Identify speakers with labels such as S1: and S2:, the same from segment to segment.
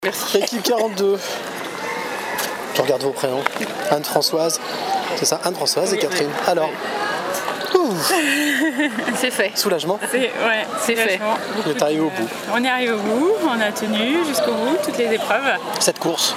S1: Merci. Équipe 42. Je regarde vos prénoms. Anne-Françoise. C'est ça, Anne-Françoise et Catherine. Alors,
S2: c'est fait.
S1: Soulagement.
S2: C'est fait.
S1: Vous êtes arrivé au bout.
S3: On est arrivé au bout, on a tenu jusqu'au bout toutes les épreuves.
S1: Cette course.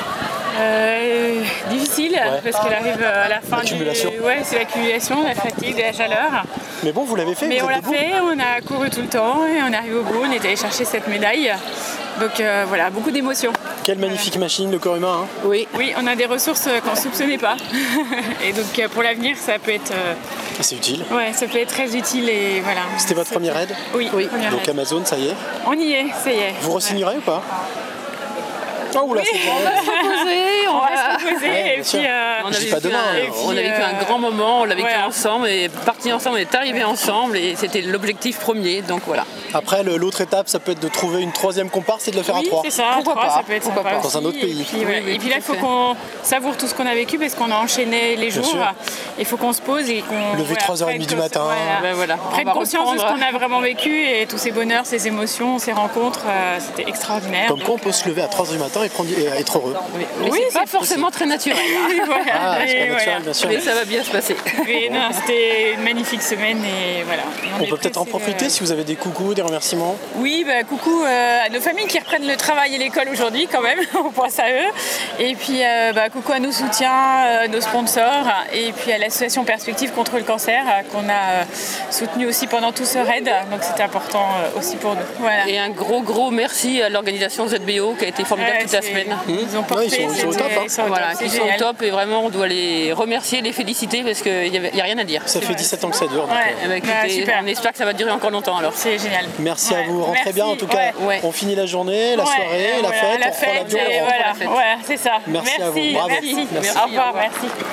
S3: Difficile parce qu'elle arrive à la fin
S1: l'accumulation.
S3: C'est l'accumulation, la fatigue, la chaleur.
S1: Mais bon, vous l'avez fait.
S3: Mais on l'a fait, on a couru tout le temps et on est arrivé au bout, on est allé chercher cette médaille. Donc voilà, beaucoup d'émotions.
S1: Quelle magnifique machine, le corps humain. Hein.
S3: Oui, on a des ressources qu'on ne soupçonnait pas. Et donc pour l'avenir, ça peut être...
S1: c'est utile.
S3: Ouais, ça peut être très utile et voilà.
S1: C'était votre premier raid ?
S3: Oui.
S1: Donc Amazon, ça y est.
S3: On y est, ça y est.
S1: Vous re-signerez ou pas ? Oh oula, c'est
S2: On va se reposer,
S3: on va se reposer et puis
S2: on a vécu un grand moment, on l'a vécu ensemble et parti ensemble, on est arrivé ensemble et c'était l'objectif premier, donc voilà.
S1: Après, l'autre étape, ça peut être de trouver une troisième comparse et de la faire à 3.
S3: Oui, c'est ça, pourquoi pas, ça peut être sympa
S1: dans un autre pays.
S3: Et puis là, il faut qu'on savoure tout ce qu'on a vécu parce qu'on a enchaîné les jours. Il faut qu'on se pose et qu'on...
S1: Lever 3h30 du matin.
S3: Prendre conscience de ce qu'on a vraiment vécu et tous ces bonheurs, ces émotions, ces rencontres, c'était extraordinaire.
S1: Comme quoi, on peut se lever à 3h du matin et être heureux.
S2: Mais c'est pas forcément très naturel.
S1: C'est pas naturel, bien sûr.
S2: Mais ça va bien se passer.
S3: C'était une magnifique semaine et voilà.
S1: On peut peut-être en profiter si vous avez des coucous, des remerciements.
S3: Oui, coucou à nos familles qui reprennent le travail et l'école aujourd'hui quand même, on pense à eux. Et puis coucou à nos soutiens, nos sponsors et puis à l'association Perspective contre le cancer qu'on a soutenu aussi pendant tout ce raid. Donc c'était important aussi pour nous. Voilà.
S2: Et un gros merci à l'organisation ZBO qui a été formidable toute la semaine.
S3: Ils ont porté,
S1: ils sont au top.
S2: Ils sont au top et vraiment on doit les remercier, les féliciter parce qu'il n'y a rien à dire.
S1: Ça fait 17 ans que ça dure.
S2: On espère que ça va durer encore longtemps alors.
S3: C'est génial.
S1: Merci à vous, rentrez bien en tout cas. On finit la journée, la soirée, la fête, on prend l'avion.
S3: Voilà, c'est ça.
S1: Merci à vous, bravo.
S3: Merci. Au revoir, merci.